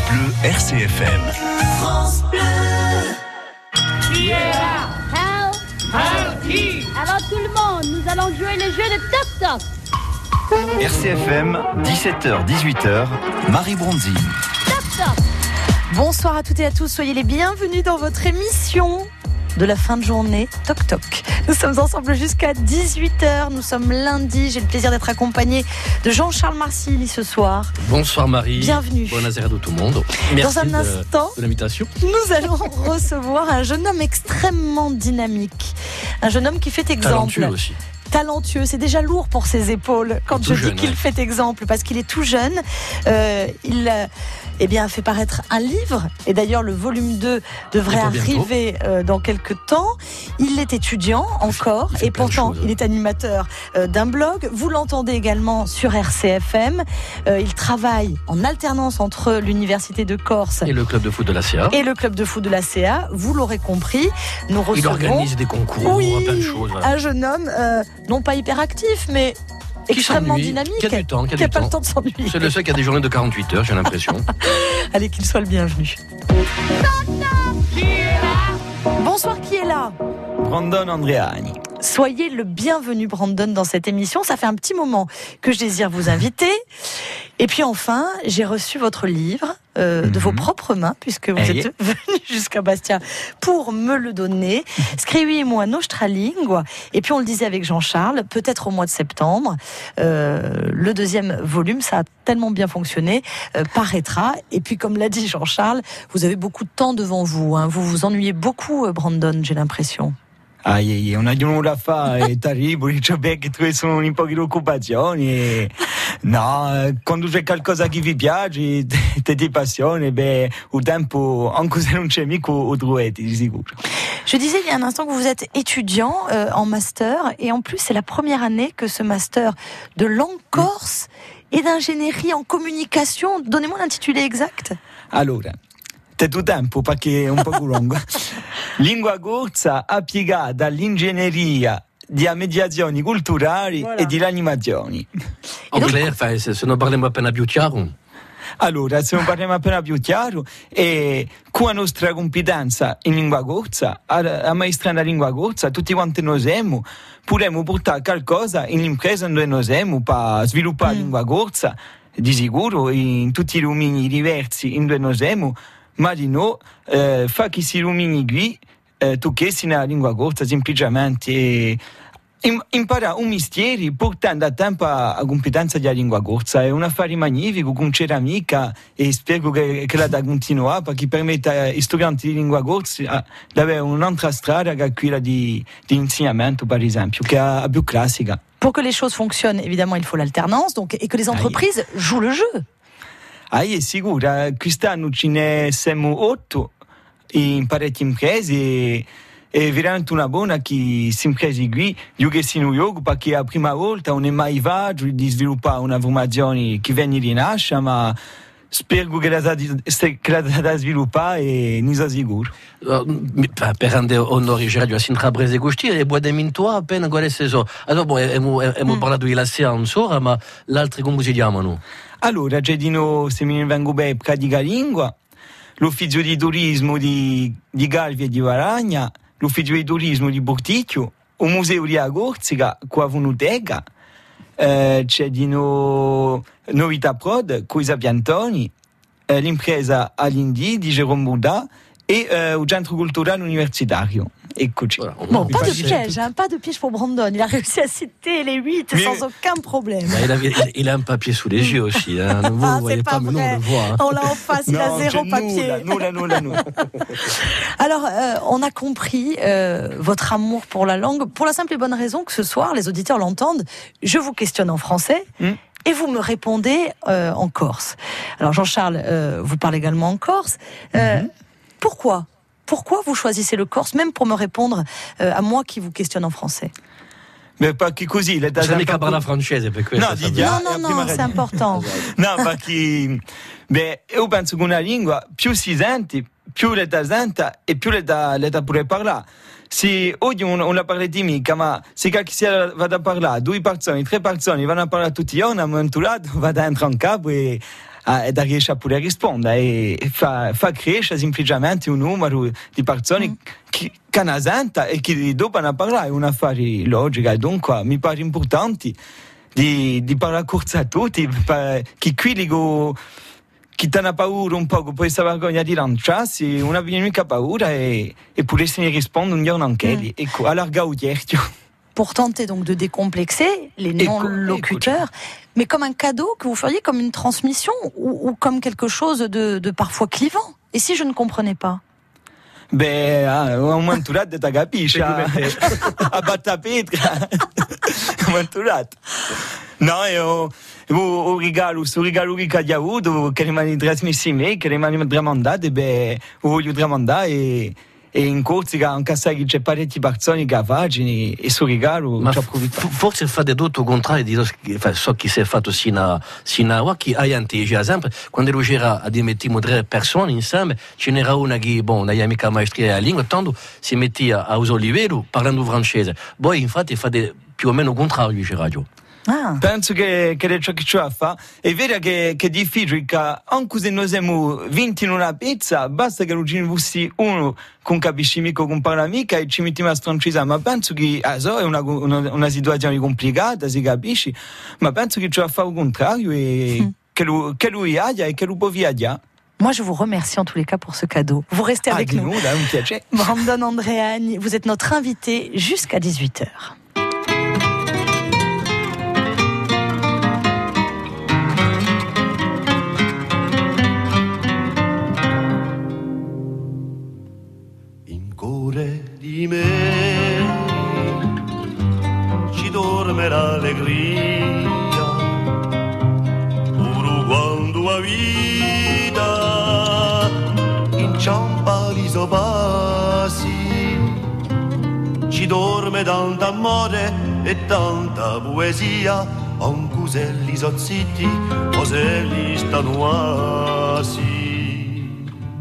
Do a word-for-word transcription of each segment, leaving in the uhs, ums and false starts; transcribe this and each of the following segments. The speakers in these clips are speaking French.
Bleu R C F M. France Bleu. Qui est là? Help! Help qui? Alors tout le monde, nous allons jouer le jeu de Toc Toc. R C F M, dix-sept heures dix-huit heures, Marie Bronzine. Toc Toc. Bonsoir à toutes et à tous, soyez les bienvenus dans votre émission de la fin de journée, Toc Toc. Nous sommes ensemble jusqu'à dix-huit heures, nous sommes lundi, j'ai le plaisir d'être accompagné de Jean-Charles Marcilly ce soir. Bonsoir Marie. Bienvenue. Buonasera à tout le monde. Merci dans un de, instant, de l'invitation. Nous allons recevoir un jeune homme extrêmement dynamique, un jeune homme qui fait exemple. Talentueux aussi. Talentueux, c'est déjà lourd pour ses épaules quand je jeune, dis qu'il ouais. fait exemple, parce qu'il est tout jeune. Euh, il euh, eh bien, fait paraître un livre, et d'ailleurs le volume deux devrait Bientôt, arriver euh, dans quelques temps. Il est étudiant encore, il fait et plein de pourtant choses. il est animateur euh, d'un blog. Vous l'entendez également sur R C F M. Euh, il travaille en alternance entre l'Université de Corse Et le club de foot de la C A. et le club de foot de la C A. Vous l'aurez compris, nous recevons... Il organise des concours, Oui, plein de choses. Voilà. un jeune homme, euh, non pas hyperactif, mais Qui extrêmement s'ennuie, dynamique, qui a du temps, qui a du n'a pas temps. le temps de s'ennuyer. C'est le seul qui a des journées de quarante-huit heures, j'ai l'impression. Allez, qu'il soit le bienvenu. Qui est là? Bonsoir, qui est là? Brandon Andreani. Soyez le bienvenu, Brandon, dans cette émission. Ça fait un petit moment que je désire vous inviter. Et puis enfin, j'ai reçu votre livre euh, de Mhm. vos propres mains, puisque vous Eh. êtes venu jusqu'à Bastia pour me le donner. Scriviamo nostra lingua. Et puis on le disait avec Jean-Charles, peut-être au mois de septembre, euh, le deuxième volume, ça a tellement bien fonctionné, euh, paraîtra. Et puis comme l'a dit Jean-Charles, vous avez beaucoup de temps devant vous. Hein. Vous vous ennuyez beaucoup, euh, Brandon, j'ai l'impression. Ai, ai, è una giornata fa, è terribile, cioè perché tu sono un po' di occupazioni. E... No, quando c'è qualcosa che vi piace, te ti passione, beh, il tempo, anche se non c'è mica, lo trovate, di sicuro. Je disais il y a un instant que vous êtes étudiant euh, en master, et en plus c'est la première année que ce master de langue corse et d'ingénierie en communication. Donnez-moi l'intitulé exact. Allora, te tu tempo perché è un po' lungo. Lingua corsa applicata all'ingegneria di mediazioni culturali Voilà. e di animazioni. En clair, enfin, se se ne parliamo appena più chiaro. Allora, se non parliamo appena più chiaro, e con la nostra competenza in lingua corsa, a, a maestrare la lingua corsa, tutti quanti noi siamo, potremmo portare qualcosa in l'impresa dove noi siamo per sviluppare la lingua corsa, di sicuro, in tutti i domini diversi in dove noi siamo, ma di no, eh, fa che si domini qui, eh, tocchessi nella lingua corsa, semplicemente... Eh, Im- imparare un mestiere portando a tempo la competenza della lingua corsa è un affare magnifico con c'è amica e spero che, che la da continuare perché permette ai studenti di lingua corsa di avere un'altra strada che è quella di, di insegnamento per esempio che è più classica. Pour que les choses fonctionnent, évidemment, il faut l'alternance, donc, et que les entreprises jouent le jeu. Ah, è sicuro, quest'anno ce ne siamo otto in parecchie imprese. È veramente una buona che si imprese qui, io che sono io, perché è la prima volta non è mai fatto di sviluppare una formazione che viene rinasce, ma spero che la da, che la da sviluppare e ne sono sicuro. Uh, per rende onore Gerardo a Sintra Breze Gusti e buona mintua appena quale seso. Allora, bon, abbiamo, abbiamo parlato di la sera ancora, ma l'altro come si chiamano? Allora, c'è di noi, se mi vengo bene, pratica lingua, l'ufficio di turismo di, di Galvi e di Varagna, l'ufficio di turismo di Borticchio, un museo di Agorzica, qua Vunuteca, eh, c'è di no Novità Prod, Coisa Piantoni, eh, l'impresa Alindi di Jérôme Bouda e eh, il centro culturale universitario. Eccoci. Voilà, on- Bon, on pas peut de passer- piège, hein, pas de piège pour Brandon. Il a réussi à citer les huit Mais- sans aucun problème. Bah, il, a, il, il a un papier sous les yeux aussi. Hein. Vous Ah, ne voyez c'est pas, pas mais nous on vrai. le voit. Hein. On l'a en face, il a No, zéro c'è papier. Nulla, nulla, nulla, nulla. Alors, euh, on a compris euh, votre amour pour la langue, pour la simple et bonne raison que ce soir, les auditeurs l'entendent. Je vous questionne en français. Mm. Et vous me répondez euh, en corse. Alors Jean-Charles, euh, vous parlez également en corse. Euh, Mm-hmm. Pourquoi Pourquoi vous choisissez le corse, même pour me répondre euh, à moi qui vous questionne en français? Beh, perché così le Non mica parla francese per questo. No, di sapete. già. Non, è non, prima non, c'est radio. important. No, perché beh, io penso che una lingua più si sente, più le da senta e più le da, le da pure parlare. Se oggi on, on la parla di mica, ma se chi si va a parlare, due persone, tre persone vanno a parlare tutti i giorni, a un momento dato va a entrare in capo e a, da riesce a pure rispondere e fa, fa crescere semplicemente un numero di persone mm. che, che ne senta e che dopo ne parlare, è un affare logico e dunque mi pare importante di, di parlare corsa a tutti, che quelli che chi te ne ha paura un po', questa vergogna di lanciarsi, non aveva mica paura et, et pour laisser répondre un giorno anche mm. et allarga au diario. Pour tenter donc de décomplexer les non-locuteurs, mais comme un cadeau que vous feriez, comme une transmission ou, ou comme quelque chose de, de parfois clivant. Et si je ne comprenais pas? Beh, ah, un manturato da capisce, a battapetra, un manturato. No, io o regalo, su regalo che ha avuto, che rimane trasmessi che rimane tramandate, beh, voglio tramandare e e in Corsica anche sai che c'è parecchi persone che facciano e sul regalo ma f- forse fate tutto il contrario di so chi si è fatto sino a chi hai anticipato sempre quando ero c'era a mettiamo tre persone insieme ce n'era una che bon non ha mica maestria la lingua tanto si metteva a usare livello parlando francese poi infatti fate più o meno il contrario di radio. Ah. Penso che, che è ciò che ci fa. È vero che, che è difficile, che anche se noi siamo venti in una pizza, basta che non ci fossi uno con capisci mica con parla mica e ci mettiamo a stroncisa. Ma penso che ah, so, è una, una, una situazione complicata, si capisce, ma penso che ci va a fare il contrario e mm. che, lui, che lui abbia e che lui può viaggiare. Moi, je vous remercie en tous les cas pour ce cadeau. Vous restez avec ah, nous. nous là, Brandon Andréani, vous êtes notre invité jusqu'à dix-huit heures. Di me ci dorme l'allegria pure quando la vita inciampa di sopassi ci dorme tanto amore e tanta poesia anche se li so zitti o se li stanno asi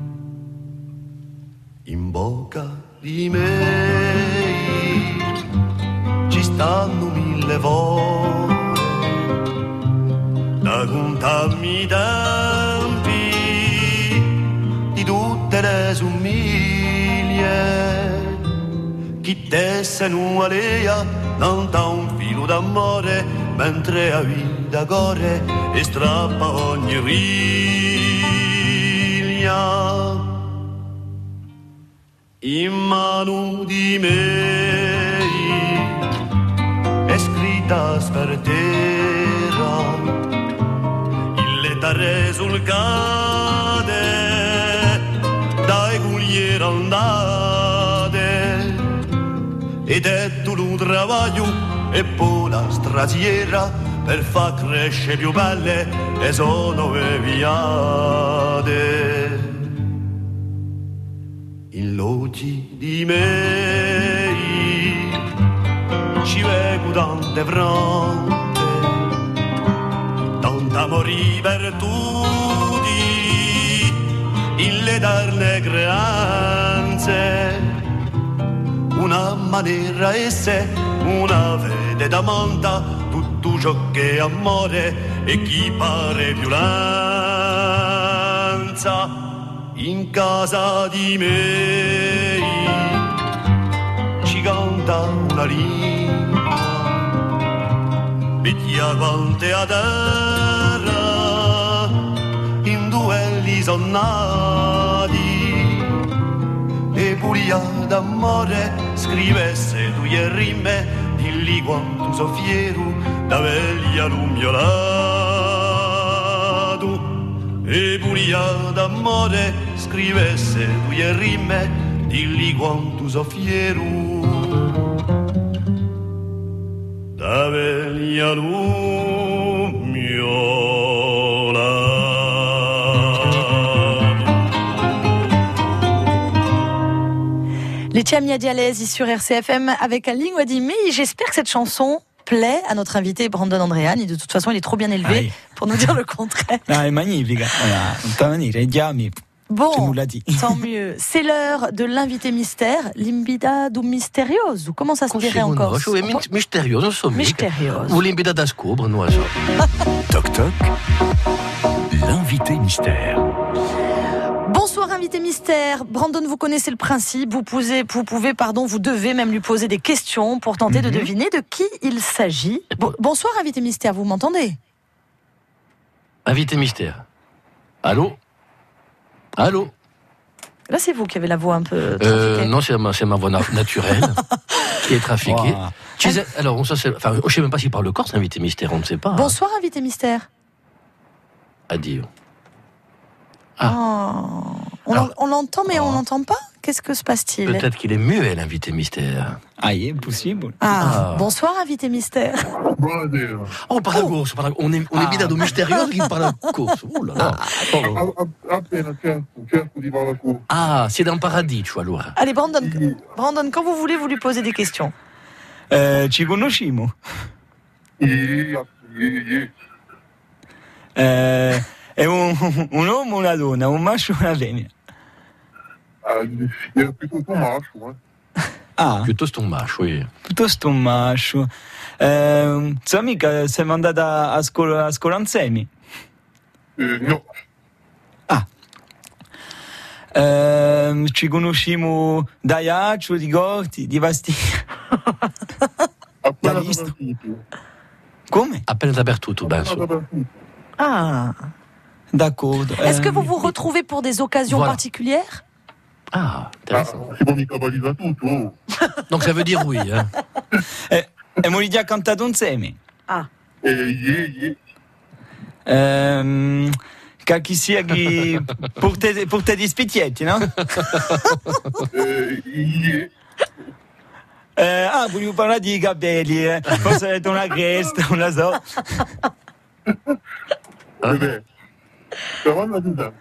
in bocca di me ci stanno mille volte da contarmi i tempi di tutte le sommiglie chi tesse una lea non dà un filo d'amore mentre la vita corre e strappa ogni riglia in mano di me è scritta spertera il lettere sul cade dai cugliere andate ed è tu un travaglio e poi la strasiera per far crescere più belle e sono viate in loggi di me ci vedo tante fronte tanta morì per tutti in le darne creanze una maniera esse una fede da monta tutto ciò che è amore e chi pare violenza in casa di me ci canta una lingua vecchia quante a terra in duelli son nati e puria d'amore scrivesse due rime di lì quanto so fiero da veglia lumiolato e puria d'amore scrivesse due rime di lì quanto so fiero da veglia lumiolato. Les Chamia Dialesi sur R C F M avec un Lingua di Me. J'espère que cette chanson plaît à notre invité Brandon Andréani. De toute façon, il est trop bien élevé Aïe. Pour nous dire le contraire. Ah, è magnifica. Allora, i diami. Bon, tant mieux. C'est l'heure de l'invité mystère, l'imbida du misterioso. Comment ça se dirait encore? Misterioso, Misterioso. Ou l'imbida da scobro, non so. Toc toc. l'invité mystère. Bonsoir invité mystère. Brandon, vous connaissez le principe. Vous pouvez, vous pouvez, pardon, vous devez même lui poser des questions pour tenter mm-hmm. de deviner de qui il s'agit. Bon, bonsoir invité mystère, vous m'entendez? Invité mystère. Allô? Allô? Là, c'est vous qui avez la voix un peu trafiquée. Euh, non, c'est ma, c'est ma voix naturelle qui est trafiquée. Wow. Tu sais, alors, ça, c'est, enfin, je ne sais même pas s'il parle corse, invité mystère, on ne sait pas. Bonsoir, hein. Invité mystère. Adieu. Ah. Oh. On, alors, on l'entend, mais oh. on n'entend pas. Qu'est-ce que se passe-t-il? Peut-être qu'il est muet, l'invité mystère. Ah, il est possible. Ah, ah. Bonsoir, invité mystère. Oh, on parle oh. corse. On est, on est ah. bidado mystérieux qui parle corse. Oh là là. Ah, c'est dans le paradis, tu vois, allora. Allez, Brandon, Brandon, quand vous voulez, vous lui posez des questions. Euh, ci conosciamo? Eh, è un, un uomo o una donna, un maschio o una femmina? È piuttosto un maschio, eh. Ah, piuttosto un maschio, oui. Piuttosto un maschio. Eh, sua amica siamo andata a scuola, a scuola insieme? Eh, no. Ah. Eh, ci conosciamo da Iaccio, di Gorti, di Bastia. Appena dappertutto. Come? Appena dappertutto, penso. Ah. D'accord. Est-ce que vous vous retrouvez pour des occasions voilà. particulières? Ah, intéressant. Ah, si mica tutto. Donc ça veut dire oui. Hein. E eh, mo li già cantato insieme? Ah. Eh, yeah, yeah. Ehm, qualche sia che pour te, pour te dispicchietti, no? Eh, yeah. Eh, ah, volevo parlare di capelli, eh. Forse avete una cresta, non la so. Vabbè. Però la giudante.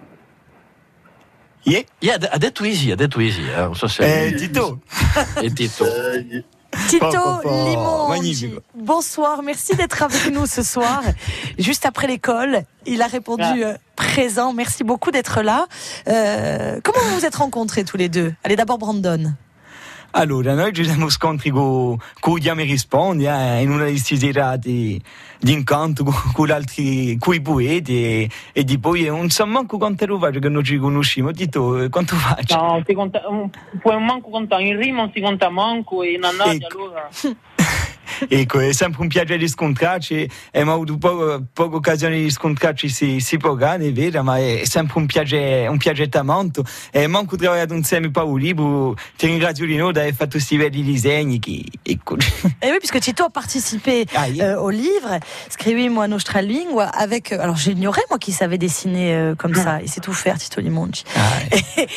Yeah. Yeah, ha detto easy, ha detto easy. Eh, non so se eh, Tito. Et Tito. Eh, yeah. Tito Limongi, bonsoir, merci d'être avec nous ce soir. Juste après l'école, il a répondu euh, présent. Merci beaucoup d'être là. Euh, comment vous vous êtes rencontrés tous les deux? Allez, d'abord Brandon. Allora, noi ci siamo scontri con, con Chiami e Rispondi eh, in una di queste serate di incanto con, con altri coi poeti e, e di poi non so manco quanto lo faccio che non ci conosciamo. Tito, quanto faccio? No, si conta, puoi manco contare, in rima non si conta manco e in annata ecco. allora... Ecco, è sempre un piacere scontrarci, abbiamo avuto poco, poche occasioni di scontrarci si, si può è vero, ma è sempre un piacere, un piacere tanto. E manco trovato insieme Paoli, ti ringrazio di noi di aver fatto questi belli disegni. Che, ecco. Et oui, puisque Tito a participé ah, yeah. euh, au livre Scrivimo nostra lingua avec, euh, alors j'ignorais moi qu'il savait dessiner euh, comme ça, il sait tout faire Tito Limongi. Ah, et,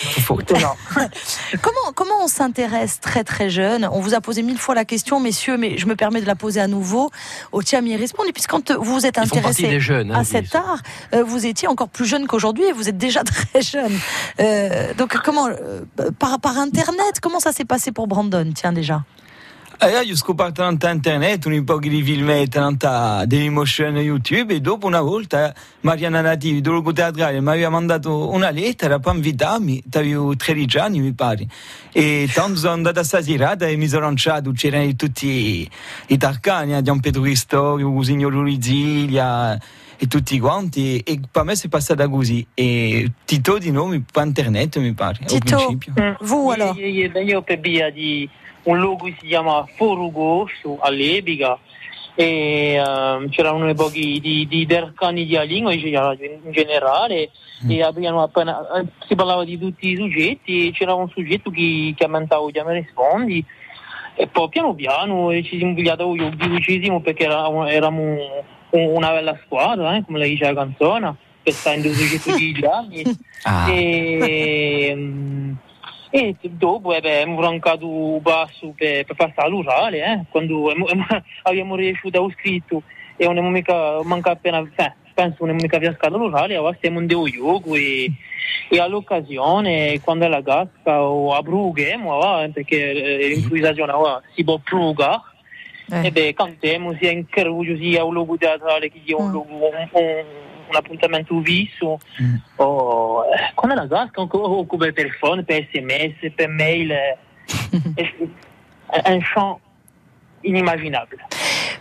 comment, comment on s'intéresse très très jeune? On vous a posé mille fois la question, messieurs, mais je me permets de la poser à nouveau au Chiami Rispondi, puisque quand vous vous êtes intéressé jeunes, hein, à cet art, euh, vous étiez encore plus jeune qu'aujourd'hui et vous êtes déjà très jeune. Euh, donc comment, euh, par, par Internet, comment ça s'est passé pour Brandon? Tiens déjà. Eh, io ho scoperto internet un po' di filmetti dell'emotion YouTube e dopo una volta Mariana Nativi, del gruppo teatrale, mi aveva mandato una lettera per invitarmi, avevo tredici anni mi pare, e tanto sono andato a sta serata e mi sono lanciato, c'erano tutti i tarcani, a Gian Pietro Ristorio, il signor Lurizilia e tutti quanti, e per me si è passata così, e Tito di nome per internet mi pare, Tito, al principio. Mm. Vous alors? Io, io, io per via di un luogo che si chiama Forugosto all'Ebiga e um, c'erano un po' di, di, di dercani di lingua in generale mm. e abbiamo appena, si parlava di tutti i soggetti e c'era un soggetto che chiamava Chiami e Rispondi e poi piano piano ci siamo pigliati io dodicesimo perché eravamo una bella squadra, eh, come la dice la canzone, che sta in due soggetti di anni ah. e um, e dopo eh, beh, abbiamo rancato un passo per, per passare all'orale, eh, quando abbiamo riuscito a scritto e non abbiamo mica manca appena, eh, penso non abbiamo mica fiascato all'orale, ora stiamo in Deo Yogo e, e all'occasione quando è la gasca o a Brughe, eh, perché l'improvvisazione ora si può prugare, eh. e beh, cantiamo sia in Caruso sia un luogo teatrale che sia un luogo un, un, un appuntamento fisso mm. o eh, quando è la gasca o, o, o per telefono, per sms, per mail è, è, è un champ inimmaginable.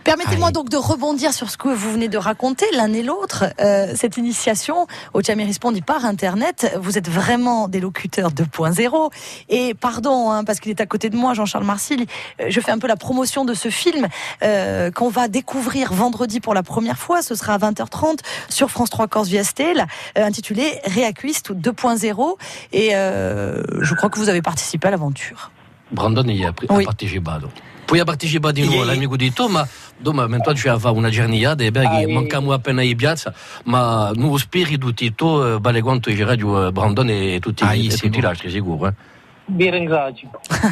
Permettez-moi donc de rebondir sur ce que vous venez de raconter l'un et l'autre. Euh, cette initiation au Tchami Rispondi par Internet, vous êtes vraiment des locuteurs deux point zéro. Et pardon, hein, parce qu'il est à côté de moi, Jean-Charles Marcil, je fais un peu la promotion de ce film euh, qu'on va découvrir vendredi pour la première fois. Ce sera à vingt heures trente sur France trois Corse Viastel, euh, intitulé Reacquist deux point zéro. Et euh, je crois que vous avez participé à l'aventure. Brandon y ha Oui. partecipato. Poi ha partecipato di nuovo Ieri- l'amico di Toma, doma mentre ci aveva una giornata e beh, Ah, e- mancamo appena in piazza, ma nuovo spirito Tito, eh, vale quanto i radio Brandon e tutti, Ah, e sì, tutti boh. gli altri, sicuro. Eh? Vi ringrazio.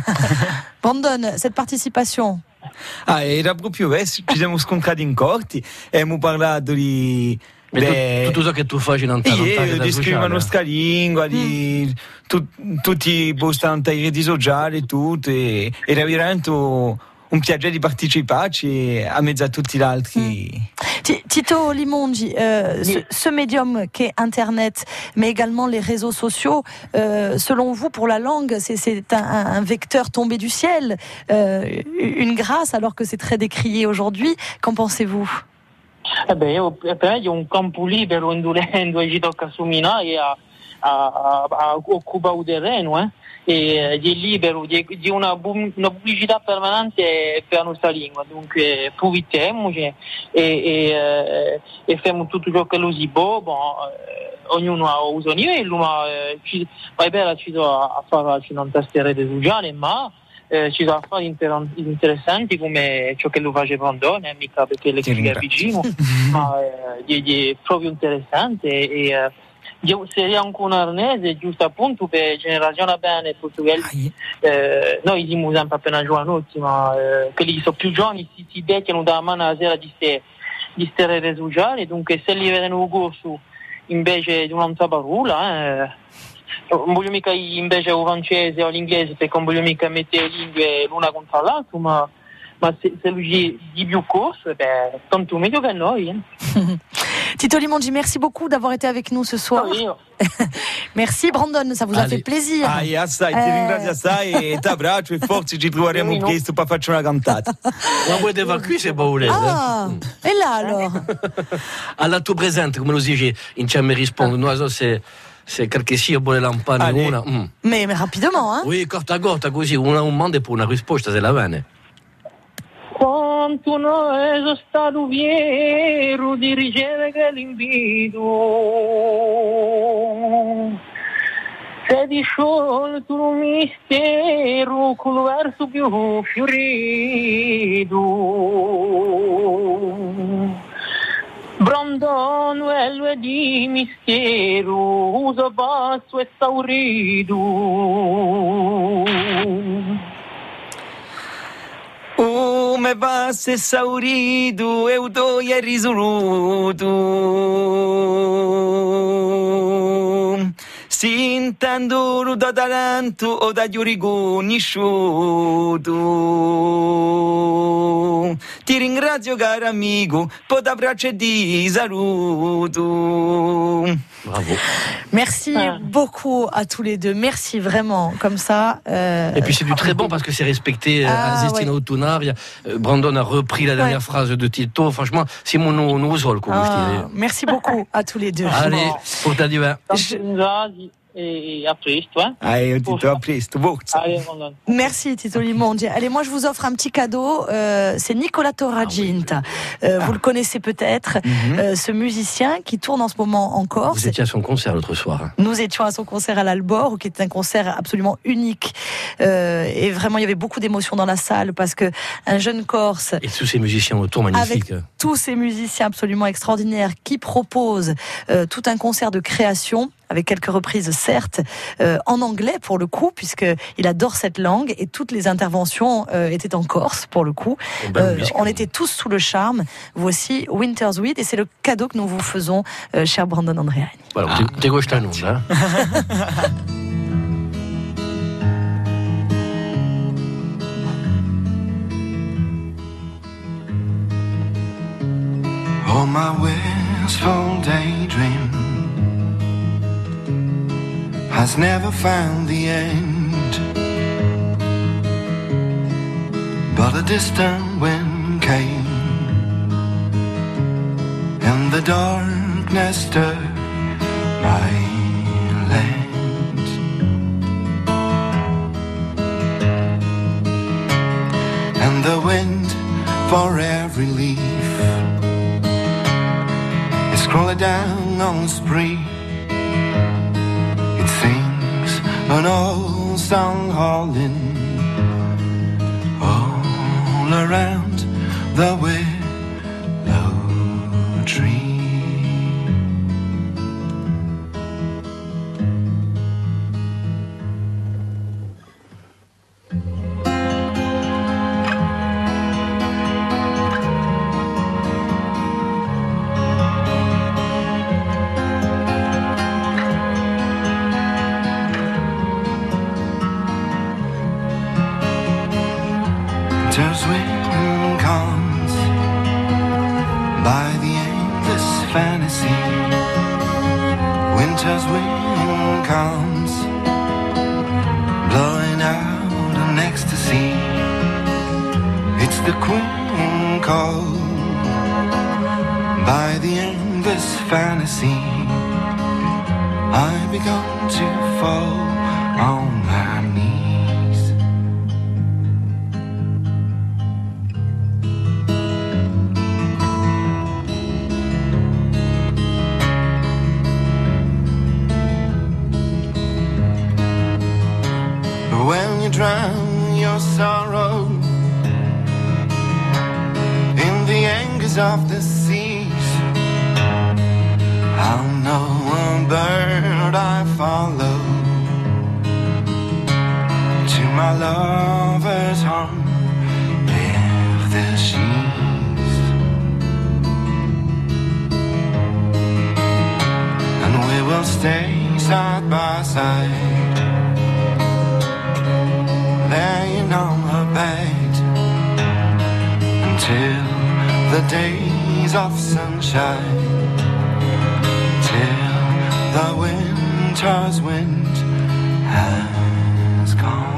Brandon, cette participation, Ah, era proprio questo, ci siamo scontrati in corti e abbiamo parlato di... E beh, tu- tutto ciò che tu fai in Antalya, io di scrivere la nostra lingua, di tu- tutti postano ai reti sociali e tutto, e era veramente un piacere di parteciparci a mezzo a tutti gli altri. Ti- Tito Limongi, euh, ce, ce médium qu'est Internet, mais également les réseaux sociaux, euh, selon vous, pour la langue, c'est, c'est un, un vecteur tombé du ciel, euh, une grâce, alors que c'est très décrié aujourd'hui. Qu'en pensez-vous ? Eh beh, io, per me è un campo libero in dove ci tocca camminare a, a, a, a occupare un terreno, eh? E è libero di, di una, bu- una pubblicità permanente per la nostra lingua, dunque approfittiamoci e, e, eh, e facciamo tutto ciò che lo si può, bon, eh, ognuno ha il suo livello, ma eh, ci, vai bene ci sono a fare in queste reti sociali, ma Eh, ci sono affari inter- interessanti come ciò che lo face Brandon, eh, mica perché le scrive vicino, ma eh, è, è proprio interessante e eh, io seria anche un arnese giusto appunto per generazione bene portoghese. Eh, noi siamo sempre appena giovanotti, ma eh, quelli che sono più giovani si, si beccano da mano la sera di ste, di ste rete sociali, dunque se li vedono un corso invece di un'altra parola, eh, non voglio mica invece il francese o l'inglese perché non voglio mica mettere le lingue l'una contro l'altra, ma, ma se, se lui di più corso, beh, tanto meglio che noi. Eh. Tito Limongi, merci beaucoup d'avoir été avec nous ce soir. Io. Merci Brandon, ça vous a Allez. fait plaisir. Ah, e assai, ti Eh. ringrazio assai e ti abbraccio e forse ci troveremo Io no. presto per farci una cantata. Ma voi deve qui se volete. Ah, et là alors Alla tua presente, come lo dici, in Tchami rispondo, non so se, se qualche sia vuole lampare Allez. una. Mm. mais, mais rapidement, hein. Oui, corta a corta, così una un manda e poi una risposta se la bene. Quanto noi sono stato fiero di ricevere l'invito, se di sciolto un mistero col verso più fiorito. Brandon quello è di mistero, uso basso e saurito. O me passa esaurito e uto è risoluto. Sintendo da talento o da riconosciuto. Ti ringrazio caro amico, per t'abbraccio e di saluto. Bravo. Merci Ah. beaucoup à tous les deux. Merci vraiment, comme ça. euh, Et puis c'est du très bon parce que c'est respecté. Ah, Zestina ouais. Autunaria, euh, Brandon a repris la dernière Ouais. phrase de Tito. Franchement, c'est mon nouveau sol, comme je ah, dirais. merci beaucoup à tous les deux. Allez, pour ta divin. Tanto ringrazi e a presto, eh? Ah, io ti do a presto, forza. Allez, Brandon. Merci Tito Limongi. Allez, moi je vous offre un petit cadeau. Euh, c'est Nicola Torraginta. Euh, vous le connaissez peut-être, euh, ce musicien qui tourne en ce moment en Corse. Vous étiez à son concert l'autre soir. hein. Nous étions à son concert à l'Albor, qui était un concert absolument unique. Euh, et vraiment, il y avait beaucoup d'émotions dans la salle parce que un jeune Corse, Et tous ces musiciens autour, magnifiques. avec tous ces musiciens absolument extraordinaires, qui proposent euh, tout un concert de création, avec quelques reprises certes, euh, en anglais pour le coup, puisqu'il adore cette langue, et toutes les interventions euh, étaient en Corse pour le coup. Oh, ben, Euh, biscuit. on était tous sous le charme. Voici Winter's Weed, et c'est le cadeau que nous vous faisons, euh, cher Brandon Andreani. Voilà, te, te gosta non, hein? Oh, my wistful daydream has never found the end, but a distant wind came the darkness stirred my land. And the wind for every leaf is crawling down on the spree. It sings an old song hauling all around the willow tree. Winter's wind comes by the endless fantasy. Winter's wind comes blowing out an ecstasy. It's the queen called by the endless fantasy. I've begun to fall on my knees. When you drown your sorrow in the angers of the seas, I'll know a bird I follow to my lover's home if the she's, and we will stay side by side, laying on her bed until the days of sunshine, till the winter's wind has gone.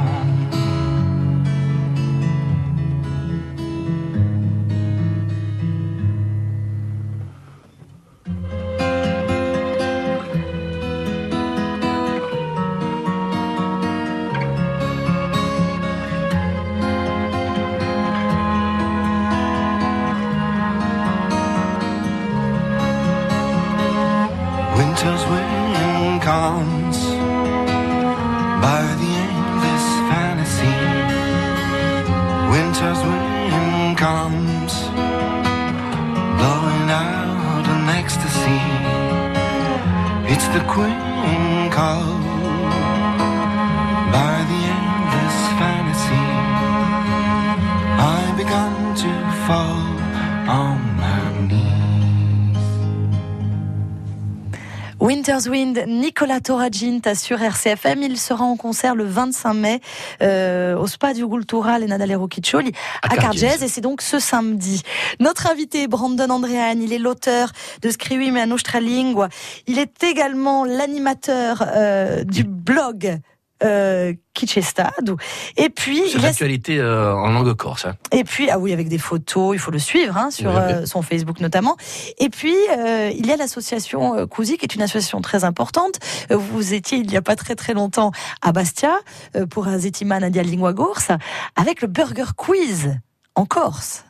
Winter's wind comes by the endless fantasy. Winter's wind comes blowing out an ecstasy. It's the queen called by the endless fantasy. I begun to fall on my knees. Winter's Wind, Nicola Toragint sur R C F M. Il sera en concert le vingt-cinq mai euh, au Spadio Culturale Nadalero Rocchiccioli à, à Cargèse, et c'est donc ce samedi. Notre invité Brandon Andréane, il est l'auteur de Scrivimi a nostra lingua. Il est également l'animateur euh, du blog Euh, Chi c'è stato. Et puis c'est l'actualité euh, en langue corse. Hein. Et puis ah oui, avec des photos, il faut le suivre hein, sur oui, oui. Euh, son Facebook notamment. Et puis euh, il y a l'association euh, Cusi, qui est une association très importante. Euh, vous étiez il y a pas très très longtemps à Bastia euh, pour un settimana di lingua corsa avec le Burger Quiz en Corse.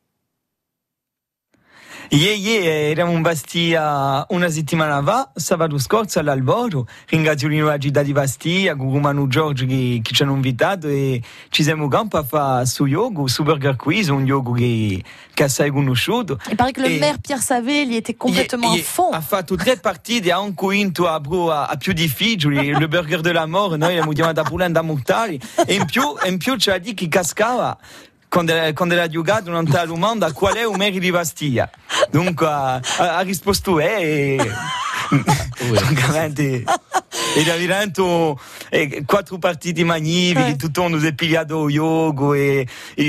Ie, ie, eravamo in Bastia una settimana fa, sabato scorso all'Alboro. Ringrazio l'Università di Bastia, con Manu Giorgio che, che ci hanno invitato, e ci siamo in campo a fare su yoga, su Burger Quiz, un yoga che, che è assai conosciuto. Il paraît que le e, maire Pierre Savelli était complètement ie, à fond. Ha fatto tre partite, ha un vinto a, a, a più difficili, il Burger della Mort, noi l'abbiamo chiamata pure da mortali, e in più, in più ci ha detto che cascava. Quando, quando era giocato non te domanda qual è un merito di Bastia, dunque ha, ha risposto eh, e francamente era veramente eh, quattro partiti magnifici, tutto uno si è pigliato yoga e, e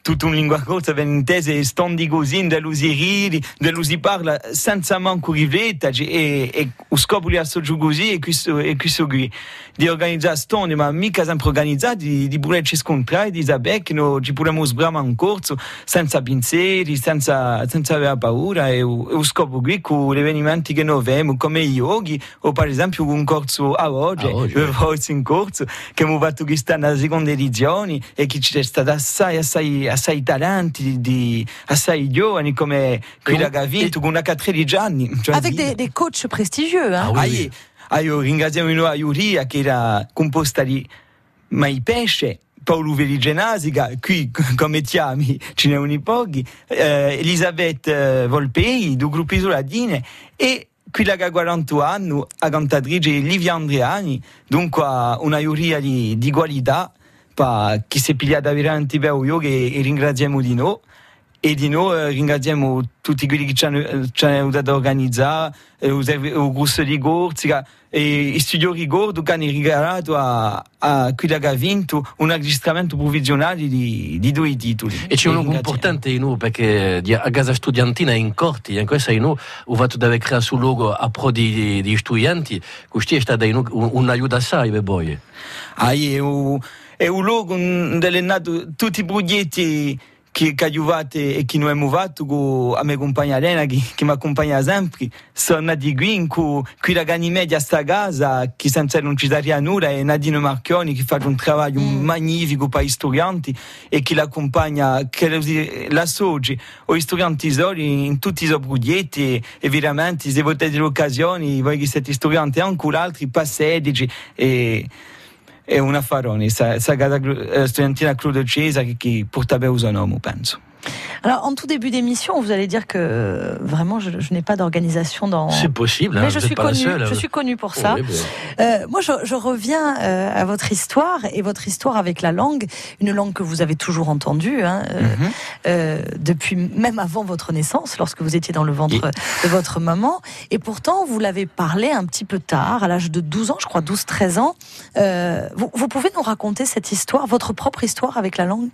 tutta una lingua corta viene intesa e stondi così, da lui si ridi, da lui si parla senza manco rifletta e, e lo scopo di assoggio così e questo, e questo qui di organizzare stondi, ma mica sempre organizzati, di, di pure ci scontrare, di sapere che noi ci possiamo sbramare un corso senza pensieri, senza, senza avere paura e lo scopo qui con gli avvenimenti che noi vediamo come i yogi o per esempio un corso a oggi, un corso in corso che abbiamo fatto quest'anno alla seconda edizione e che ci resta assai, assai, assai talenti, di, assai giovani come quella che ha vinto con una quattordici anni. Cioè avec des, des coachs prestigieux. Hein? Ah, oui. Ah, io ringraziamo la giuria che era composta di Mai Pesce, Paolo Veligenasica, qui come chiami ce ne sono pochi, eh, Elisabeth Volpei, du gruppo Isoladine e quella che ha quaranta anni, la cantatrice Livia Andreani, dunque una giuria di, di qualità pa, che si è pigliata veramente bene io che e ringraziamo di noi. E di noi eh, ringraziamo tutti quelli che ci hanno, ci hanno aiutato a organizzare, eh, il corso di corsi, e il studio Rigordo che hanno regalato a, a quello che ha vinto un registramento provvisionale di, di due titoli. E c'è un luogo importante in noi perché a casa studiantina in corti, in questo in noi ho fatto da creare sul luogo a pro di, di studenti, questo è stato un, un aiuto assai per voi. Ah, è un, è un luogo dove è nato tutti i progetti che ha aiutato e che noi abbiamo fatto con la mia compagna Elena che, che mi accompagna sempre sono nati qui con la Gani Media a sta casa che senza non ci daria nulla e Nadine Marchioni che fa un lavoro mm. magnifico per gli studenti e che l'accompagna che la soggi o gli studenti soli in tutti i suoi progetti e veramente se avete l'occasione voi che siete studenti anche altri passaggi e è un affarone, sa, sa casa studentina Claude Cesa qui, qui porta bene son nome, penso. Alors, en tout début d'émission, vous allez dire que euh, vraiment, je, je n'ai pas d'organisation dans. C'est possible, hein, mais je suis connue. Seule, je suis connue pour ça. Oui, euh, moi, je, je reviens euh, à votre histoire et votre histoire avec la langue, une langue que vous avez toujours entendue hein, euh, mm-hmm. euh, depuis même avant votre naissance, lorsque vous étiez dans le ventre et... de votre maman. Et pourtant, vous l'avez parlé un petit peu tard, à l'âge de douze ans, je crois, douze treize ans. Euh, vous, vous pouvez nous raconter cette histoire, votre propre histoire avec la langue?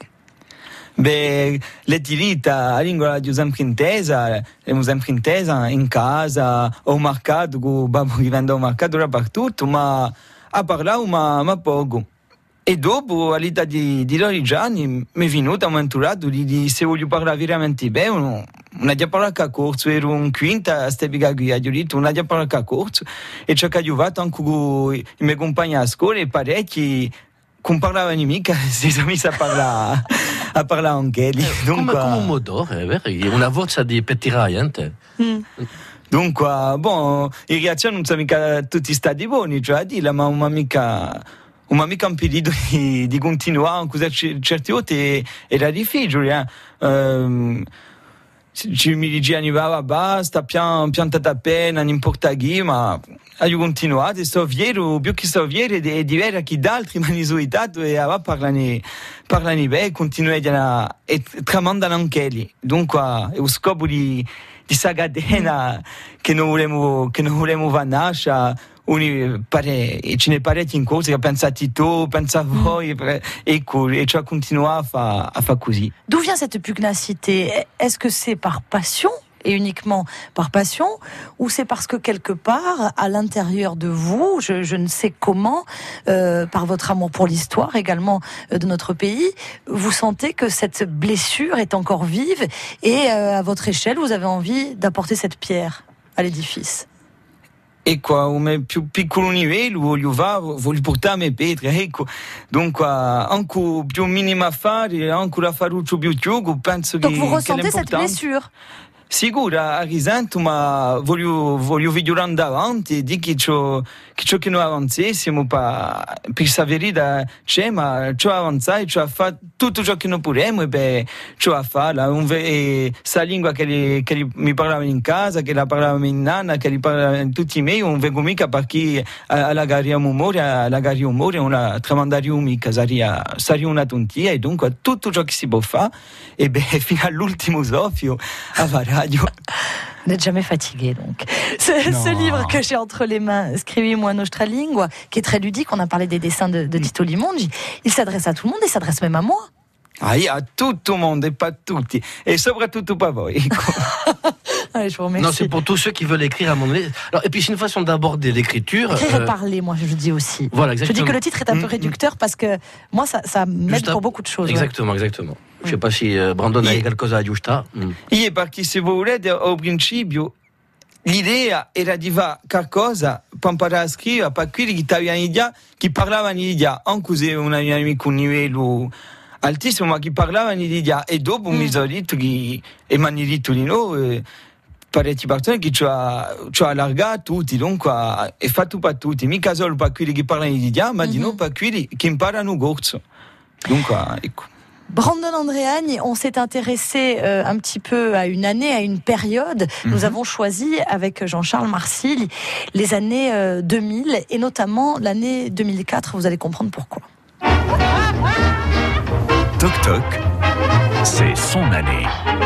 Beh, l'è tirita, la lingua l'ho sempre intesa, l'ho sempre intesa in casa, ho marcato, con babbo che vende ho marcato dappertutto, ma a parlare ma, ma poco. E dopo, all'età di, di dodici anni, mi è venuto avventurato di, di se voglio parlare veramente bene, non, non ho parlato a corso, ero un quinta a Stebiga qui, ho detto, non ho parlato a corso, e ci ho aiutato anche con i miei compagni a scuola e parecchi, non parlavano mica, si sono messi a parlare. A parlare anche lì. Eh, Dunque, come, come un motore, è vero? Una voce di pettiraiante. Mm. Dunque, bon, in realtà non sono mica tutti stati buoni, cioè a dire, ma non mi mica, non mica impedito di, di continuare, così certe volte era difficile. Eh? Um, ci mi dicevano, basta, pian, piantata appena, non importa chi, ma ho continuato, sto fiero, più che sto fiero, è di vera che d'altri mi hanno aiutato e a parlare parlano bene, continuano e tramandano anche lì. Dunque, è lo scopo di, di questa catena che non volevamo, che non volevamo vanascia. Pare, e ce ne parecchi in corso che pensate tu, pensa voi, ecco, e ci ha continuato a fare fa così. D'où vient cette pugnacité? Est-ce que c'est par passion et uniquement par passion, ou c'est parce que quelque part, à l'intérieur de vous, je, je ne sais comment, euh, par votre amour pour l'histoire également euh, de notre pays, vous sentez que cette blessure est encore vive et euh, à votre échelle, vous avez envie d'apporter cette pierre à l'édifice? Ecco, a un più piccolo livello voglio, va, voglio portarmi pietre, ecco. Dunque, anche più minimo affare, anche la faruccio più chiugo, penso Donc che vous ressentez che cette blessure? Sicuro, risento, ma voglio, voglio vigilare davanti e di che ciò che, che noi avanzassimo per questa verità c'è, ma ciò avanzare, ciò a fare tutto ciò che noi possiamo e beh, ciò a fare. Questa lingua che, li, che li, mi parlava in casa, che la parlava in nana, che li parlava in tutti i miei, non vengo mica perché alla garia umore, alla garia umore, una tramandaria mica, sarebbe, sarebbe una tontia e dunque tutto ciò che si può fare e beh, fino all'ultimo soffio a fare. Vous n'êtes jamais fatigué, donc. Ce, ce livre que j'ai entre les mains, Scrivi-moi nostra lingua, qui est très ludique, on a parlé des dessins de, de Tito Limongi, il s'adresse à tout le monde, il s'adresse même à moi. Ah, a tout le monde et pas tutti. Et soprattutto pas voi. Allez, je vous remercie. Non, c'est pour tous ceux qui veulent écrire à un moment donné. Alors, et puis, c'est une façon d'aborder l'écriture. Écrire et euh, parler, moi, je dis aussi. Voilà, exactement. Je dis que le titre est un peu réducteur parce que moi, ça, ça m'aide Juste pour un- beaucoup de choses. Exactement, ouais. exactement. Je sais pas si euh, Brandon a Yeah. qualcosa da giusta. Mm. Io perché se volete au principio l'idea era di fare qualcosa per imparare a scrivere per quelli che avevano idea, che parlavano di idea, anche se un amico un livello altissimo, ma che parlavano di idea. E dopo mm. mi sono detto che, e mi hanno detto di no, eh, parecchie persone che ci ha, ci ha allargato tutti, dunque è fatto per tutti, mica solo per quelli che parlano di idea, ma mm-hmm. di no per quelli che imparano corso. Dunque, ecco. Brandon Andréagne, on s'est intéressé euh, un petit peu à une année, à une période. Mm-hmm. Nous avons choisi avec Jean-Charles Marcy les années euh, deux mille et notamment l'année deux mille quatre. Vous allez comprendre pourquoi. Toc Toc, c'est son année.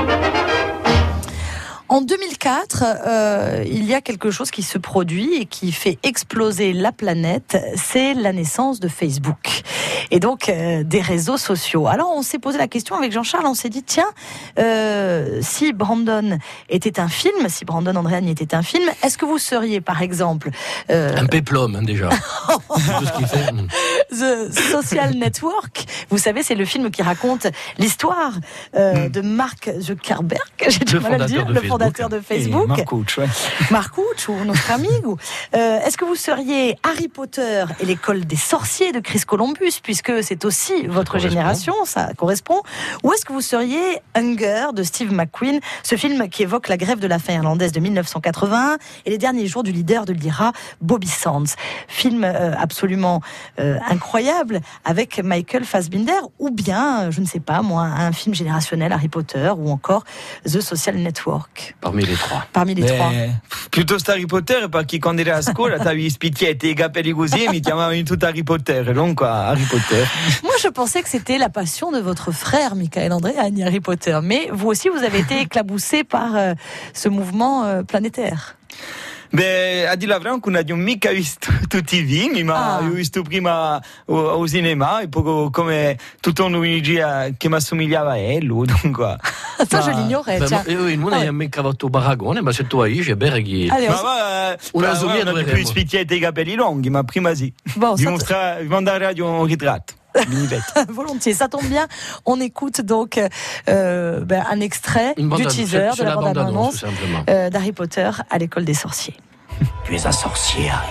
En deux mille quatre, euh, il y a quelque chose qui se produit et qui fait exploser la planète, c'est la naissance de Facebook et donc euh, des réseaux sociaux. Alors on s'est posé la question avec Jean-Charles, on s'est dit tiens, euh, si Brandon était un film, si Brandon Andréagne était un film, est-ce que vous seriez par exemple... Euh... Un péplum, hein, déjà. C'est tout ce qu'il fait. The Social Network, vous savez, c'est le film qui raconte l'histoire euh, mm. de Mark Zuckerberg, j'ai du mal à le dire, le fondateur de Facebook. Marcucci, ouais. Marcucci, ou notre ami. Ou, euh, est-ce que vous seriez Harry Potter et l'école des sorciers de Chris Columbus, puisque c'est aussi votre génération, ça correspond, ou est-ce que vous seriez Hunger de Steve McQueen, ce film qui évoque la grève de la faim irlandaise de dix-neuf cent quatre-vingt-un et les derniers jours du leader de l'I R A, Bobby Sands. Film euh, absolument euh, incroyable avec Michael Fassbinder, ou bien, je ne sais pas moi, un film générationnel Harry Potter ou encore The Social Network. Parmi les trois. Parmi les Beh, trois. Piuttosto Harry Potter, perché quando ero a scuola avevi spicchietti e i capelli così e mi chiamavano tutto Harry Potter, donc Harry Potter. Moi, je pensais que c'était la passion de votre frère, Michael Andréagne, Harry Potter. Mais vous aussi, vous avez été éclaboussé par euh, ce mouvement euh, planétaire. Beh, a dire la verità, non abbiamo mica visto tutti i film, ma Ah. io ho visto prima al cinema e poi come tutto un un'idea che mi assomigliava a lui, dunque. Ça, je l'ignorais, Ben, tiens. io non hai mai cavato baragone, ma se tu hai, c'è Berghi. Allez, Ma on... va, Una una somiglia non due ho più i remo. spicchietti e i capelli lunghi, ma prima sì. Bon, Vi ça- mostra- vi mandare un ritratto. Volontiers, ça tombe bien. On écoute donc euh, ben, un extrait Une du bande-annonce. teaser C'est de la la bande-annonce, bande-annonce tout simplement. euh, d'Harry Potter à l'école des sorciers. Tu es un sorcier, Harry.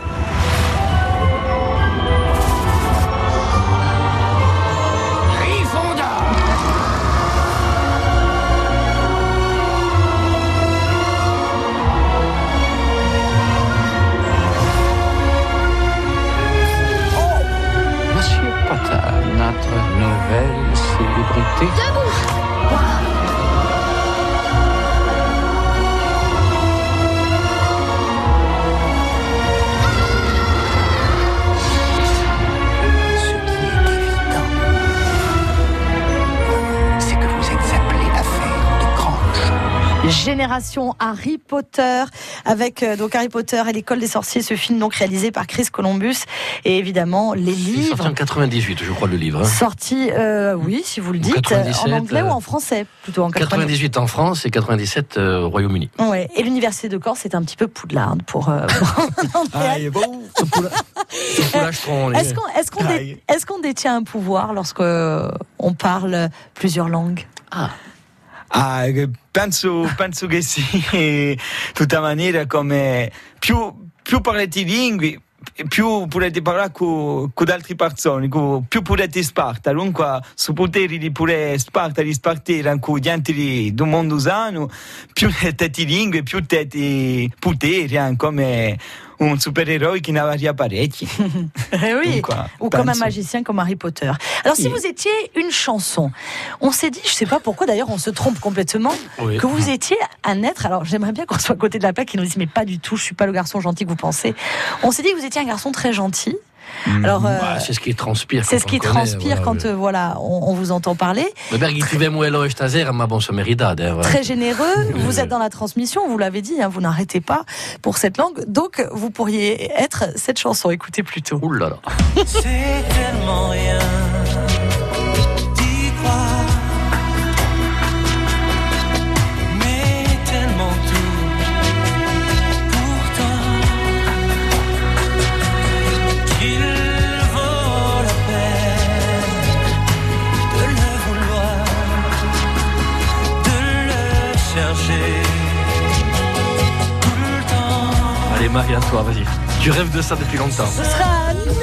Monsieur Potter, notre nouvelle célébrité. Ce qui est évident, c'est que vous êtes appelé à faire de grandes choses. Génération Harry Potter, avec euh, donc Harry Potter et l'école des sorciers, ce film donc réalisé par Chris Columbus, et évidemment les Il est sorti livres. en quatre-vingt-dix-huit, je crois, le livre. Hein. Sorti, euh, oui, si vous le dites, quatre-vingt-dix-sept, en anglais euh, ou en français, plutôt en quatre-vingt-dix-huit en France et quatre-vingt-dix-sept euh, au Royaume-Uni. Ouais. Et l'université de Corse, c'est un petit peu Poudlard pour. Euh, Ah, il est bon. Est-ce qu'on est-ce qu'on dé- est-ce qu'on détient un pouvoir lorsque euh, on parle plusieurs langues? Ah. Ah, penso, penso che sì, in tutta maniera come più, più parlate lingue, più potete parlare con, con altre persone, con, più potete spartare, dunque su poteri di pure spartare, di spartire con gli altri del mondo usano, più tete lingue, più tete poteri, eh, come un supereroe qui n'a varia parecchi. Eh oui, Donc, quoi, ou comme un penso. magicien comme Harry Potter. Alors si Oui. vous étiez une chanson, on s'est dit, je sais pas pourquoi d'ailleurs on se trompe complètement, Oui. que vous étiez un être, alors j'aimerais bien qu'on soit à côté de la plaque qui nous dise mais pas du tout, je suis pas le garçon gentil que vous pensez. On s'est dit que vous étiez un garçon très gentil. Alors, euh, Bah, c'est ce qui transpire. c'est quand ce qui on connaît, transpire voilà, quand le- euh, voilà, on, on vous entend parler. Le Berghi, tu veux moi stasera, ma bon sommeridad. Hein, voilà. Très généreux, vous êtes dans la transmission, vous l'avez dit, hein, vous n'arrêtez pas pour cette langue, donc vous pourriez être cette chanson, écoutez plutôt. Ouh là là. C'est tellement rien d'y croire. Marie, à toi, vas-y. Tu rêves de ça depuis longtemps. Ce sera nous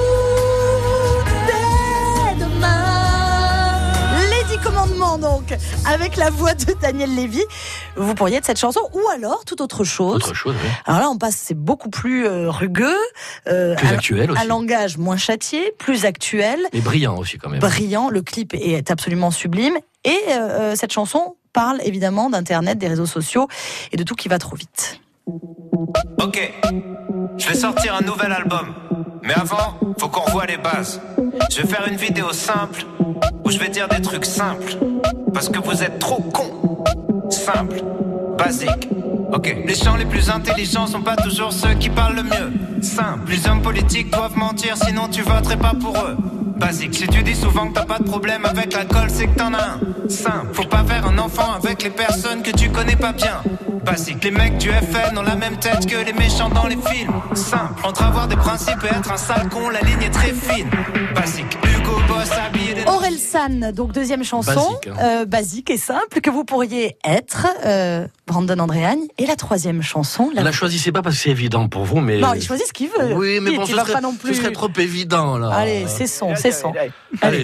dès demain. Les dix commandements, donc, avec la voix de Daniel Lévy. Vous pourriez être cette chanson, ou alors toute autre chose. Autre chose, oui. Alors là, on passe, c'est beaucoup plus euh, rugueux. Euh, Plus un, actuel aussi. Un langage moins châtié, plus actuel. Mais brillant aussi, quand même. Brillant, le clip est absolument sublime. Et euh, cette chanson parle évidemment d'Internet, des réseaux sociaux et de tout qui va trop vite. Ok, je vais sortir un nouvel album. Mais avant, faut qu'on revoie les bases. Je vais faire une vidéo simple où je vais dire des trucs simples. Parce que vous êtes trop cons. Simple, basique. Ok, les gens les plus intelligents sont pas toujours ceux qui parlent le mieux. Simple, les hommes politiques doivent mentir, sinon tu voterais pas pour eux. Basique, si tu dis souvent que t'as pas de problème avec l'alcool, c'est que t'en as un. Simple, faut pas faire un enfant avec les personnes que tu connais pas bien. Basique, les mecs du F N ont la même tête que les méchants dans les films. Simple, entre avoir des principes et être un sale con, la ligne est très fine. Basique, Hugo Boss habillé des... Orelsan, donc deuxième chanson, Basique, hein. euh, basique et simple, que vous pourriez être, euh, Brandon Andréagne. Et la troisième chanson... La... La choisissez pas parce que c'est évident pour vous, mais... Non, il choisit ce qu'il veut. Oui, mais Pete, bon, il ce va serait, pas non plus... ce serait trop évident, là. Allez, c'est son, c'est son. Allez. Allez.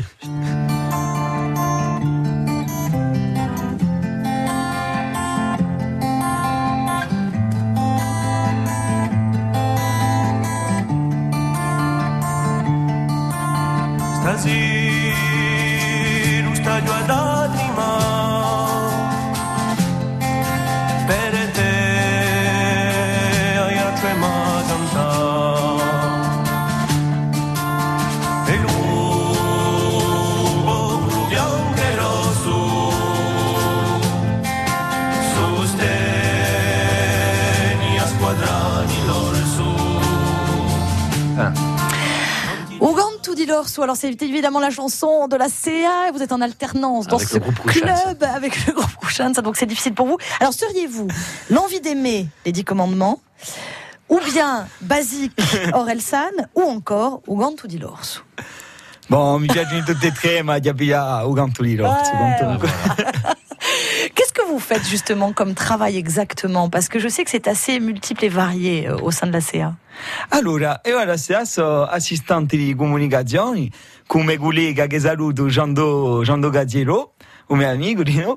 Stasera lo stadio ad anima per te hai trema cantare e l'uomo bianco e rosso sosteni a squadrani l'orso. Ah. Ougantou di l'Orso, alors c'est évidemment la chanson de la C A, vous êtes en alternance dans Avec ce le groupe club Kouchansa. avec le groupe Kouchansa, donc c'est difficile pour vous. Alors seriez-vous l'envie d'aimer les dix commandements, ou bien Basique Orelsan, ou encore Ougantou di l'Orso? Bon, mi piacciono tutte e tre, ma di abbia Ougantou di l'Orso. Ouais, Qu'est-ce que vous faites justement comme travail exactement? Parce que je sais que c'est assez multiple et varié euh, au sein de la C A. Allora, io alla S E A sono assistente di comunicazioni, come collega che saluto Giando, Giando Gazziero, un mio amico, no?